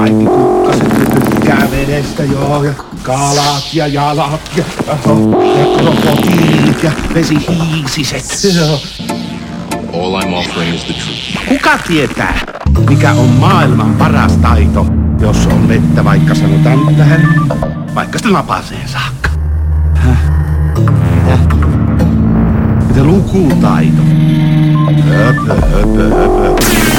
Kaikki kukkaset tykkää vedestä, joo, ja kalat ja jalat ja krokotiilit ja vesihiisiset. All I'm offering is the truth. Kuka tietää, mikä on maailman paras taito, jos on vettä vaikka sanotaan tähän, vaikka sitä lapaseen saakka? Mitä lukutaito? Höpö.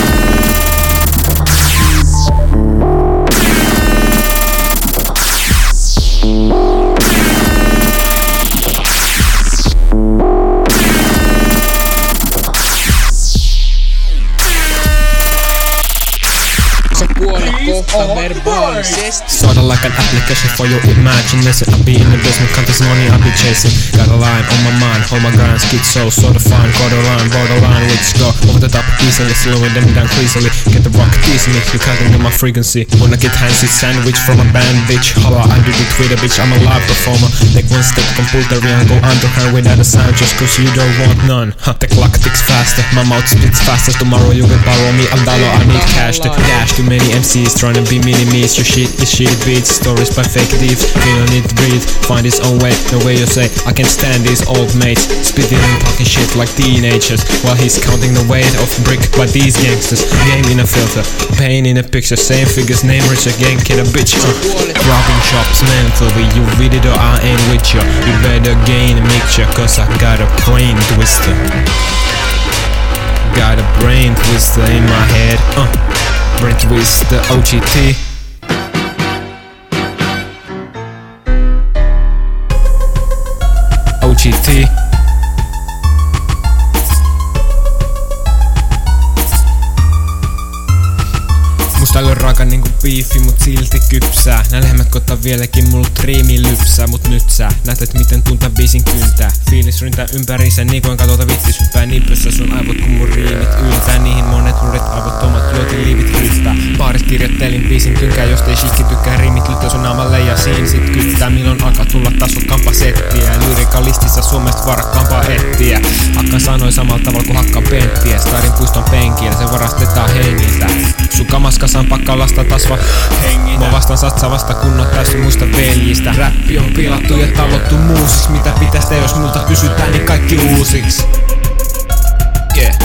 Sorta like an application for your imagination. I be in the business, count this money I be chasing. Got a line on my mind, hold my grind, schizo, sort of fine, borderline, let's go over the top easily, slowing them down crazily. Get the rock, tease me, you can't ignore my frequency. Wanna get handsy sandwich from a bandage. Holla, I do the Twitter, bitch, I'm a live performer. Take one step, come pull the ring, go under her without a sound, just cause you don't want none. Huh, the clock ticks faster, my mouth spits faster. Tomorrow you can borrow me a dollar, I need cash to dash. Too many MCs trying to be mini-me's. Your shit is shitty beats, stories by fake thieves. We don't need to breathe, find its own way. The way you say, I can't stand these old mates spitting and talking shit like teenagers, while he's counting the weight of brick by these gangsters. Game in a filter, pain in a picture. Same figures, name rich again, kid a bitch. Robbing shops mentally, you with it or I ain't with you. You better gain a mixture, cause I got a brain twister. Got a brain twister in my head. Brain twister, OGT. OGT. Musta ei ole raaka niinku biifi, mut silti kypsää. Nää lehmät koittaa vieläkin mulla triimiin lypsää, mut nyt sä näet et miten tuntaa biisin kyntää. Fiilis ryntää ympäriinsä niin kuin katota vittisyppää. Nippössä sun aivot kun mun riimit yltää. Niihin monet ruudet aivottomat joitin liivit ryhtää. Baaris kirjoittelin biisin tynkää, jos ei shikki tykkää. Riimit lyttää sun naamalle ja siin sit kyttää. Milloin alkaa tulla tasokkampaa settiä. Lyrikallistissa Suomesta varakkaampaa ettiä. Hakkaan sanoi samalla tavalla kuin hakkaan penttiä. Starin puiston penkillä, se varastetaan hengiltä. Sun kamaskasaan pakkaa lasta tasva hengitä. Mä vastaan satsavasta kunnon täysin muista veljistä. Räppi on pilattu ja tallottu muusis. Mitä pitäis tehdä jos multa kysytään niin kaikki uusiks. Yeah.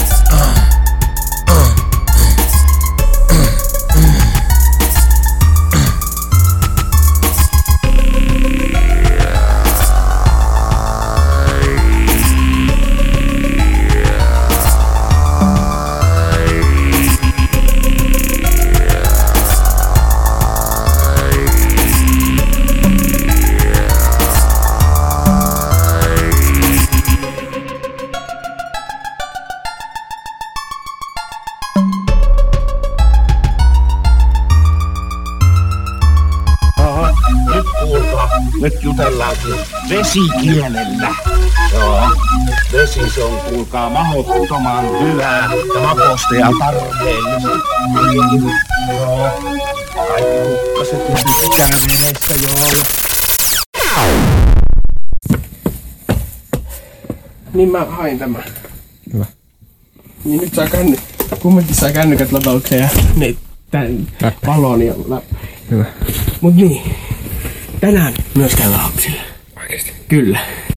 Nyt jutellaankin vesikielellä. Joo, vesi se on kuulkaa mahdottoman hyvää ja maposta ja tarpeellista. Joo, kaikki kukkaset tykkää vedestä, joo. Niin mä hain tämän. Hyvä. Niin nyt kumminkin saa kännykät lataukseen ja ne tän valon ja läppäri. Hyvä. Mut niin, tänään myöskään lapsille. Oikeesti? Kyllä.